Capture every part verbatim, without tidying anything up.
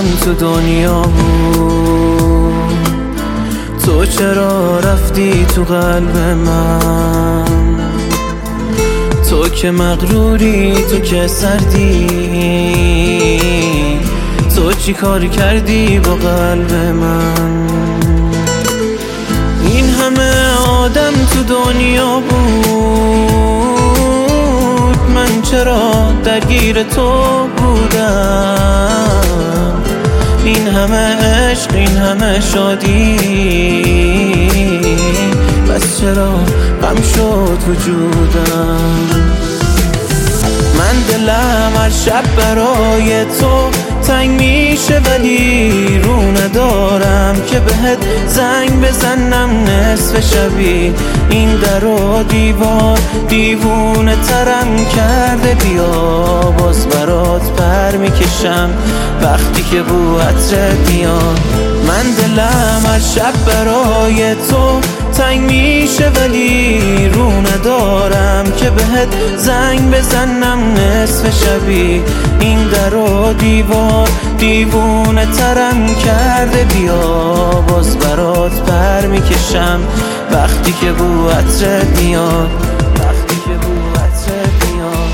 تو دنیا بود، تو چرا رفتی تو قلب من؟ تو که مغروری، تو که سردی، تو چی کار کردی با قلب من؟ این همه آدم تو دنیا بود، من چرا درگیر تو بودم؟ این همه عشق، این همه شادی، بس چرا غم شد وجودم؟ من دلم هر شب برای تو تنگ میشه، ولی رو ندارم که بهت زنگ بزنم نصف شبی. این در و دیوار دیوونه ترم کرده، بیا باز برات پر میکشم وقتی که بو عطرت میاد. من دلم هر شب برای تو تنگ میشه، ولی رو ندارم که بهت زنگ بزنم نصف شبی. این در و دیوار دیوونه ترم کرده، بیا باز برات پر میکشم وقتی که بو عطرت میاد، وقتی که بو عطرت میاد.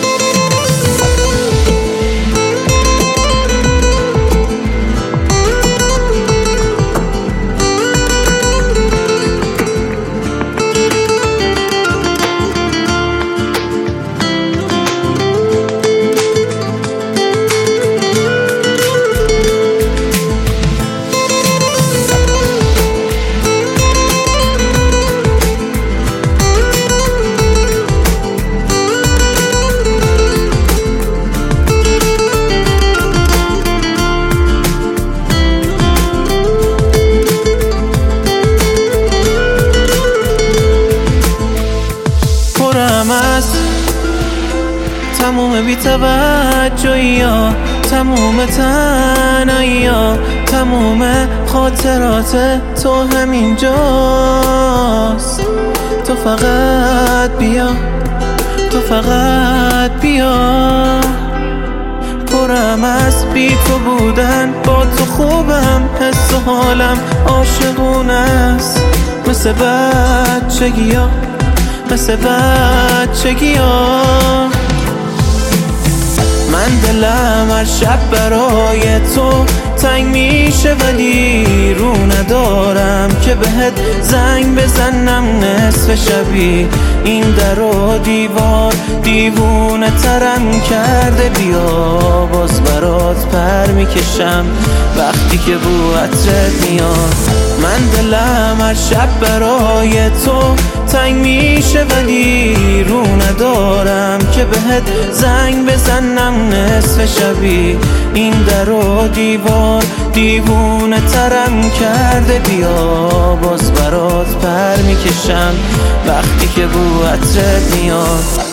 تموم بی توجهی ها، تموم تنهایی ها، تموم خاطرات تو همینجاست. تو فقط بیا، تو فقط بیا. پرم از بی تو بودن، با تو خوبم، حس و حالم عاشقونه است. مثل بچگی ها، مثل بچگی ها. من دلم هر شب برای تو تنگ میشه، ولی رو ندارم که بهت زنگ بزنم نصف شبی. این در و دیوار دیوونه ترم کرده، بیا باز برات پر میکشم وقتی که بو عطرت میاد. من دلم هر شب برای تو تنگ میشه، ولی رو ندارم که بهت زنگ بزنم نصف شبی. این در و دیوار دیوونه ترم کرده، بیا باز برات پر میکشم وقتی که بو عطرت میاد.